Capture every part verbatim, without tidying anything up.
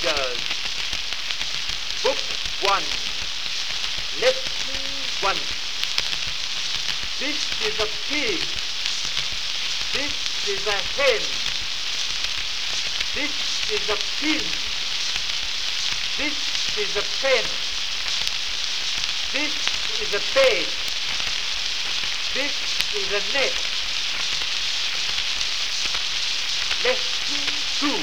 Readers, Book one, Lesson one. This is a pig. This is a hen. This is a pin. This is a pen. This is a bed. This is a net. Lesson two.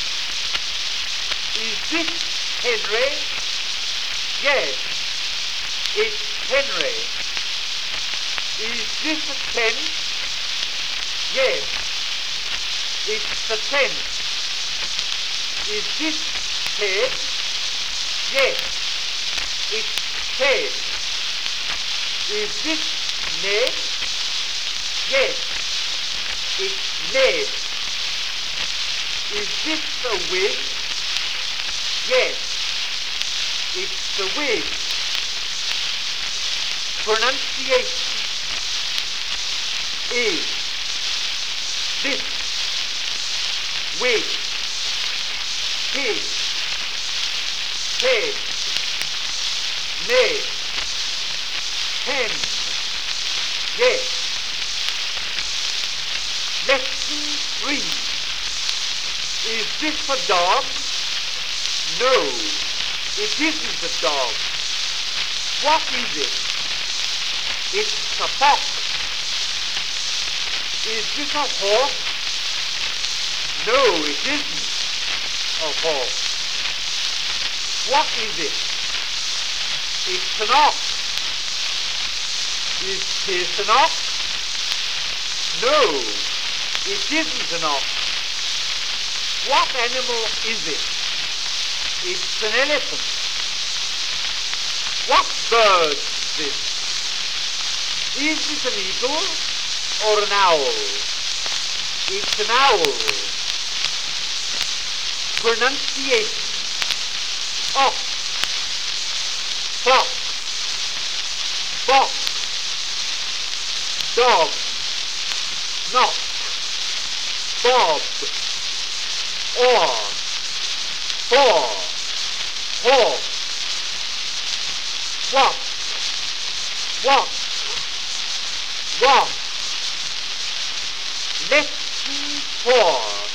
Is this Henry? Yes, it's Henry. Is this a tent? Yes, it's a tent. Is this Ted? Yes, it's Ted. Is this Ned? Yes, it's Ned. Is this a wig? Yes, it's the wig. Pronunciation is this wig, pig, head, neck, hen, yes. Lesson three. Is this a dog? No, it isn't a dog. What is it? It's a fox. Is this a horse? No, it isn't a horse. What is it? It's an ox. Is this an ox? No, it isn't an ox. What animal is it? It's an elephant. What bird is this? Is it an eagle or an owl? It's an owl. Pronunciation. Ox, fox, box, dog, knock, bob, or, for, horse, what, what, what. Lesson four.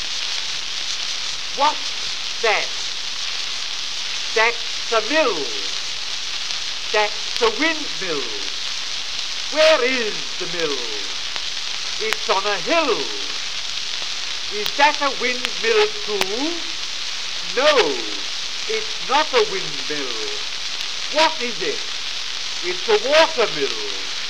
What's that? That's a mill. That's a windmill. Where is the mill? It's on a hill. Is that a windmill too? No, it's not a windmill. What is it? It's a watermill.